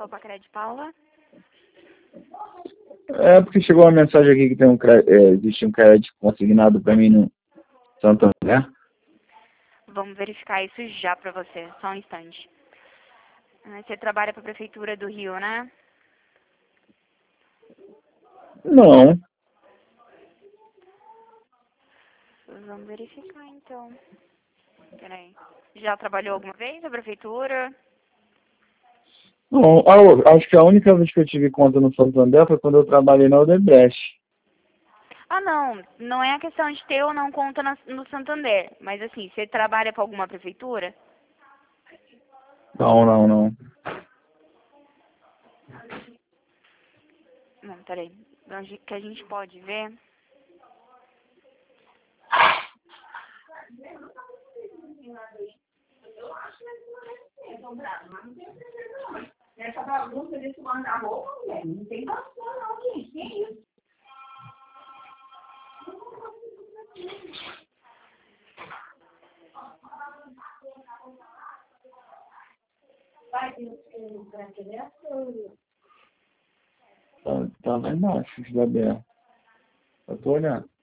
Copa Cred Paula. É porque chegou uma mensagem aqui que tem existe um crédito consignado para mim no Santander. Vamos verificar isso já pra você, só um instante. Você trabalha para a Prefeitura do Rio, né? Não. Vamos verificar então. Peraí. Já trabalhou alguma vez na Prefeitura? Não, acho que a única vez que eu tive conta no Santander foi quando eu trabalhei na Odebrecht. Ah, não. Não é a questão de ter ou não conta no Santander. Mas assim, você trabalha para alguma prefeitura? Não, não, não. Não, peraí. Onde que a gente pode ver? Essa bagunça desse guarda-roupa, mulher, não tem bastante não, gente. Que isso? Vai para criança. Tá lá embaixo, da BR. Eu tô olhando.